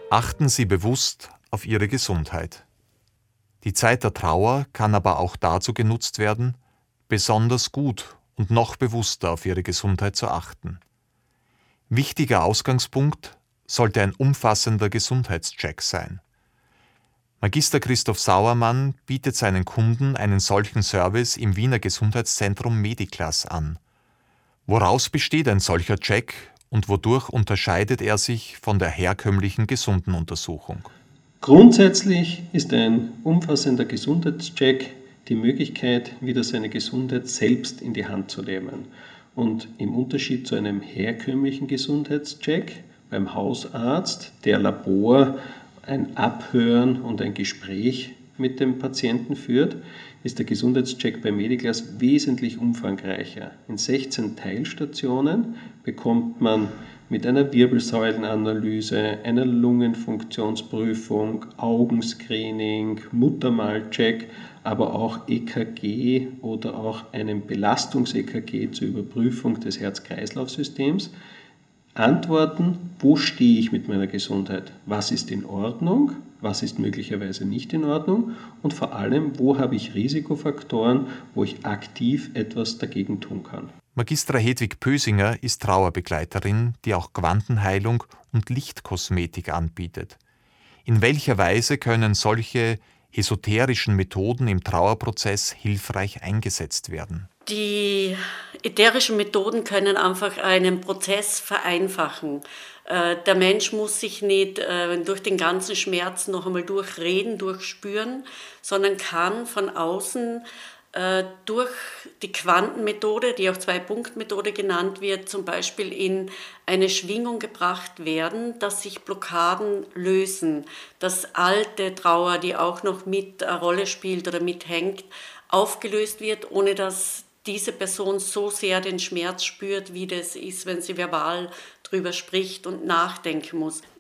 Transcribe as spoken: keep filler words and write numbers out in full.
Achten Sie bewusst auf Ihre Gesundheit. Die Zeit der Trauer kann aber auch dazu genutzt werden, besonders gut und noch bewusster auf Ihre Gesundheit zu achten. Wichtiger Ausgangspunkt sollte ein umfassender Gesundheitscheck sein. Magister Christoph Sauermann bietet seinen Kunden einen solchen Service im Wiener Gesundheitszentrum Mediclass an. Woraus besteht ein solcher Check und wodurch unterscheidet er sich von der herkömmlichen Gesundenuntersuchung? Grundsätzlich ist ein umfassender Gesundheitscheck die Möglichkeit, wieder seine Gesundheit selbst in die Hand zu nehmen. Und im Unterschied zu einem herkömmlichen Gesundheitscheck beim Hausarzt, der Labor, ein Abhören und ein Gespräch mit dem Patienten führt, ist der Gesundheitscheck bei Mediclass wesentlich umfangreicher. In sechzehn Teilstationen bekommt man mit einer Wirbelsäulenanalyse, einer Lungenfunktionsprüfung, Augenscreening, Muttermalcheck, aber auch E K G oder auch einem Belastungs-E K G zur Überprüfung des Herz-Kreislauf-Systems Antworten, wo stehe ich mit meiner Gesundheit, was ist in Ordnung, was ist möglicherweise nicht in Ordnung und vor allem, wo habe ich Risikofaktoren, wo ich aktiv etwas dagegen tun kann. Magistra Hedwig Pösinger ist Trauerbegleiterin, die auch Quantenheilung und Lichtkosmetik anbietet. In welcher Weise können solche esoterischen Methoden im Trauerprozess hilfreich eingesetzt werden? Die ätherischen Methoden können einfach einen Prozess vereinfachen. Der Mensch muss sich nicht durch den ganzen Schmerz noch einmal durchreden, durchspüren, sondern kann von außen durch die Quantenmethode, die auch Zwei-Punkt-Methode genannt wird, zum Beispiel in eine Schwingung gebracht werden, dass sich Blockaden lösen, dass alte Trauer, die auch noch mit eine Rolle spielt oder mithängt, aufgelöst wird, ohne dass diese Person so sehr den Schmerz spürt, wie das ist, wenn sie verbal drüber spricht und nachdenken muss.